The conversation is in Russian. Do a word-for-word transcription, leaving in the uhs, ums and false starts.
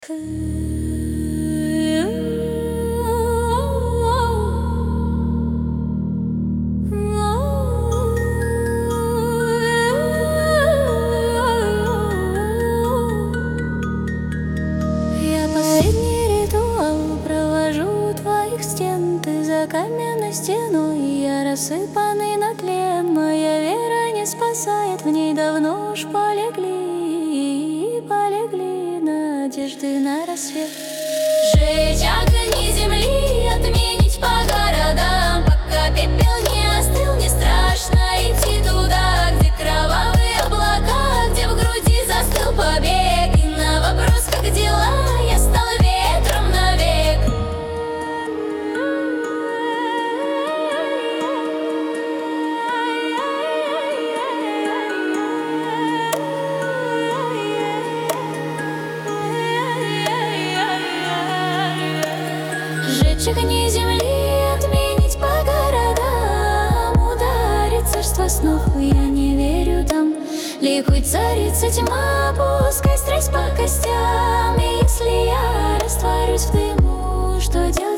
Последний ритуал провожу у твоих стен. Ты за каменной стеной, я рассыпанный на тлен. Моя вера не спасает, в ней давно уж полегли, полегли надежды на рассвет. Сжечь огни земли, отменить по городам, пока пепел не остыл, не страшно идти туда, где кровавые облака, где в груди застыл побег. И на вопрос, как дела, я стала ветром навек. Сжечь огни земли, отменить по городам, ударить царство снов, я не верю там. Ликует царица тьма, пускай страсть по костям. И если я растворюсь в дыму, что делать?